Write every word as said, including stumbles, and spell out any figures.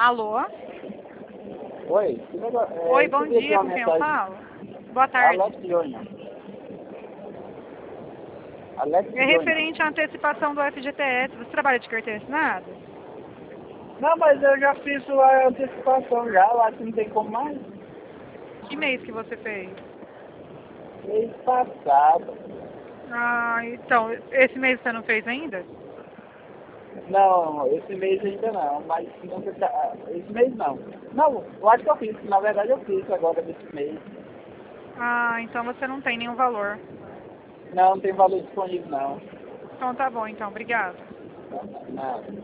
Alô? Oi, que negócio, é, Oi, bom recebi aqui dia, uma com quem eu mensagem. falo? Boa tarde. Alex Júnior. Alex É Júnior. referente à antecipação do F G T S. Você trabalha de carteira assinada? Não, mas eu já fiz a antecipação já, eu acho que não tem como mais. Que mês que você fez? Mês passado. Ah, então, esse mês você não fez ainda? Não, esse mês ainda não, mas nunca tá, esse mês não. Não, eu acho que eu fiz, na verdade eu fiz agora desse mês. Ah, então você não tem nenhum valor. Não, não tem valor disponível não. Então tá bom, então, obrigada. Nada.